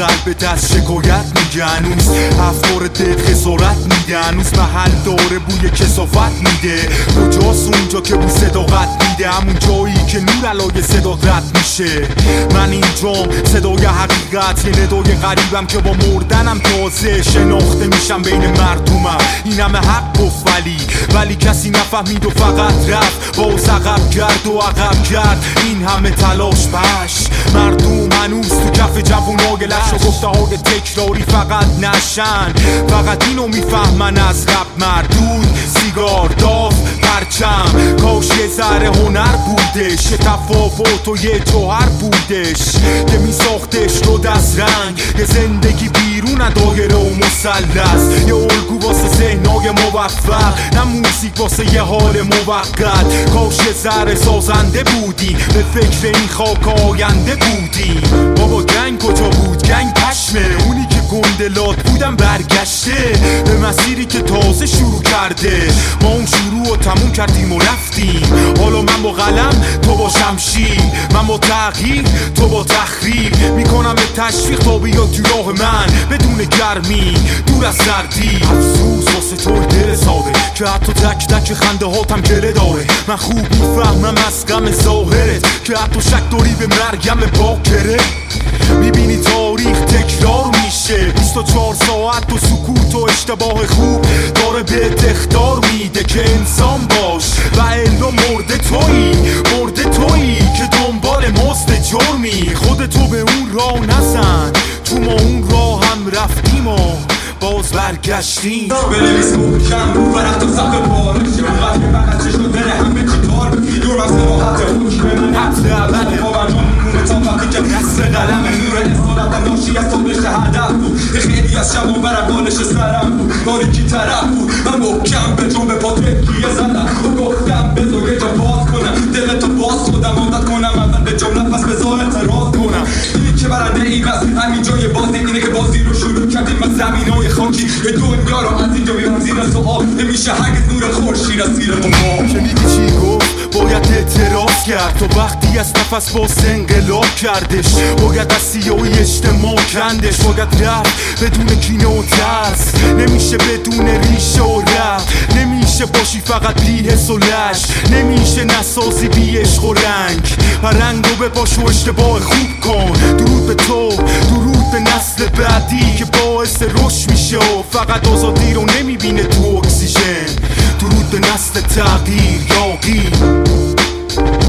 قلب دست شکایت میگه هنوز افکار دل خسارت میده هنوز محل داره بوی کثافت میده کجاست اونجا که بو صداقت میده همون جایی که نور علای صدا رد میشه من اینجام صدای حقیقت یه ندای غریبم که با مردنم تازه شناخته میشم بین مردمم این همه حق گفت ولی کسی نفهمید و فقط رفت باز عقب کرد و عقب کرد این همه تلاش پش مردم هنوز تو کف جوونا گلش و گفته های تکراری فقط نشن فقط اینو میفهمن از رب مردود سیگار داف پرچم کاش یه ذره هنر بودش یه تفاوت و یه جوهر بودش که میساختش رو دست رنگ یه زندگی بیرون دایره و مثلث یه الگو واسه ذهنای موفق نه موزیک واسه یه حال موقت کاش یه ذره سازنده بودی به فکر این خاک آینده بودی بابا گنگ کجا بود گنگ پشمه اونی که گندلات بودم برگشته به مسیری که تازه شروع کرده ما اون شروع و تموم کردیم و رفتیم حالا من با قلم تو با شمشیر من با تغییر تو با تخریب میکنم به تشویق تا بیا تو راه من بدون گرمی دور از سردی افسوس واسه توی دل ساده که حتی تک تک خنده هاتم گله داره من خوب میفهمم از غم ظاهرت که حتی شک داری به مرگم باکره میبینی تاریخ تکرار میشه 24 ساعت و سکوت و اشتباه خوب داره به اخطار میده که انسان باش و الا مرده تویی که دنبال مست جرمی خودتو به اون راه نزن تو ما اون راه هم رفتیم و باز برگشتیم بنویس محکم رو برد و سخت پارشه اونقدر که فقط چشم داره همه چی کار بگی دور از راحت حکم من حبس اوله باور جان میکنه تا وقتی که دست قلم نور اصالت ناشی از تو بشه هدف بود خیلی از شب اون برم بالش سرم بود تاریکی طرف بود من محکم به جون به پا تکیه زدم و گفتم بذار یه جا باز کنم دلتو باز خودم عادت کنم اول به جملت پس بذار اعتراض کنم اینی که برنده ای بس همین جای بازی اینه که بازی رو شروع کردیم از زمینای خاکی به دنیا رو از اینجا بیان زیر سوال نمیشه هرگز نور خورشید از زیر ما شنیدی چی گفت باید اعتراض کرد تو وقتی از نفس باز انقلاب کردش باید از سیاهی اجتماع کندش باید رفت بدون کینه و ترس نمیشه بدون ریشه و رفت نمیشه باشی فقط بی حس و لش نمیشه نسازی بی عشق و رنگ پرنگ رو بپاش و اشتباه خوب کن درود به تو درود به نسل بعدی که باعث رشد میشه و فقط آزادی رو نمیبینه تو اکسیژن درود به نسل تغییر یاقی